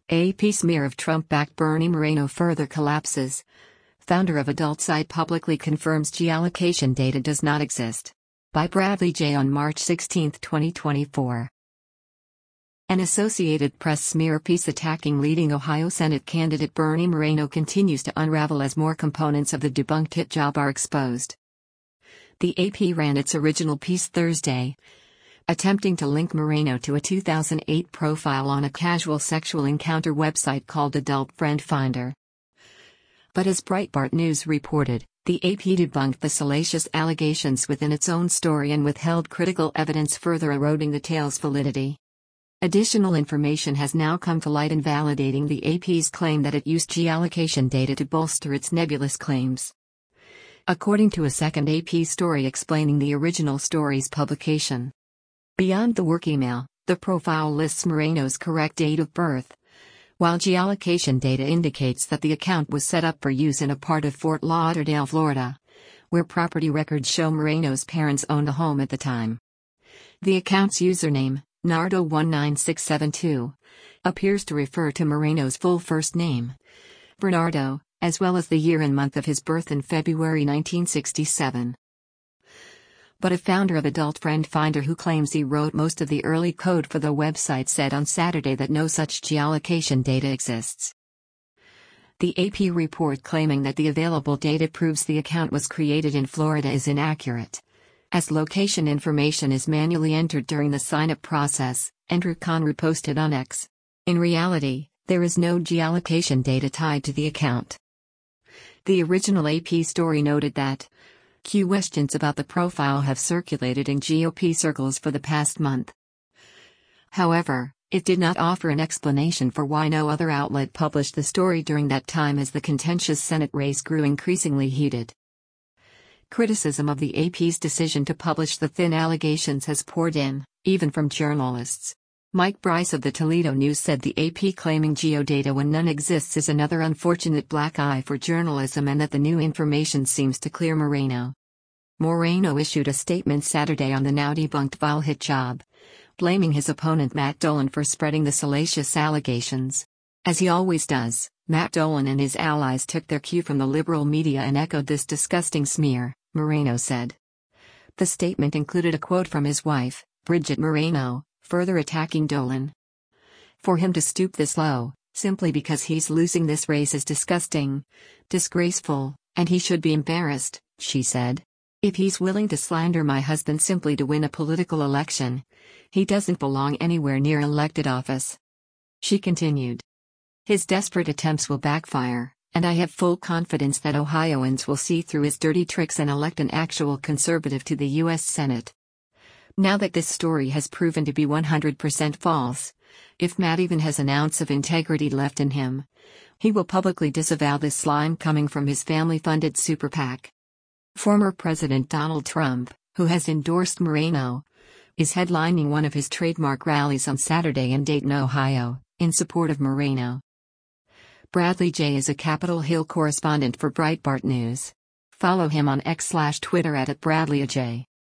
AP smear of Trump-backed Bernie Moreno further collapses. Founder of adult site publicly confirms geolocation data does not exist. By Bradley J. on March 16, 2024. An Associated Press smear piece attacking leading Ohio Senate candidate Bernie Moreno continues to unravel as more components of the debunked hit job are exposed. The AP ran its original piece Thursday, attempting to link Moreno to a 2008 profile on a casual sexual encounter website called Adult Friend Finder. But as Breitbart News reported, the AP debunked the salacious allegations within its own story and withheld critical evidence, further eroding the tale's validity. Additional information has now come to light invalidating the AP's claim that it used geolocation data to bolster its nebulous claims. According to a second AP story explaining the original story's publication. Beyond the work email, the profile lists Moreno's correct date of birth, while geolocation data indicates that the account was set up for use in a part of Fort Lauderdale, Florida, where property records show Moreno's parents owned a home at the time. The account's username, Nardo19672, appears to refer to Moreno's full first name, Bernardo, as well as the year and month of his birth in February 1967. But a founder of Adult Friend Finder who claims he wrote most of the early code for the website said on Saturday that no such geolocation data exists. The AP report claiming that the available data proves the account was created in Florida is inaccurate, as location information is manually entered during the sign-up process, Andrew Conru posted on X. In reality, there is no geolocation data tied to the account. The original AP story noted that questions about the profile have circulated in GOP circles for the past month. However, it did not offer an explanation for why no other outlet published the story during that time as the contentious Senate race grew increasingly heated. Criticism of the AP's decision to publish the thin allegations has poured in, even from journalists. Mike Bryce of the Toledo News said the AP claiming geodata when none exists is another unfortunate black eye for journalism and that the new information seems to clear Moreno. Moreno issued a statement Saturday on the now debunked vile hit job, blaming his opponent Matt Dolan for spreading the salacious allegations. As he always does, Matt Dolan and his allies took their cue from the liberal media and echoed this disgusting smear, Moreno said. The statement included a quote from his wife, Bridget Moreno, further attacking Dolan. For him to stoop this low, simply because he's losing this race is disgusting, disgraceful, and he should be embarrassed, she said. If he's willing to slander my husband simply to win a political election, he doesn't belong anywhere near elected office. She continued. His desperate attempts will backfire, and I have full confidence that Ohioans will see through his dirty tricks and elect an actual conservative to the U.S. Senate. Now that this story has proven to be 100% false, if Matt even has an ounce of integrity left in him, he will publicly disavow this slime coming from his family-funded super PAC. Former President Donald Trump, who has endorsed Moreno, is headlining one of his trademark rallies on Saturday in Dayton, Ohio, in support of Moreno. Bradley J. is a Capitol Hill correspondent for Breitbart News. Follow him on X/Twitter @BradleyJ.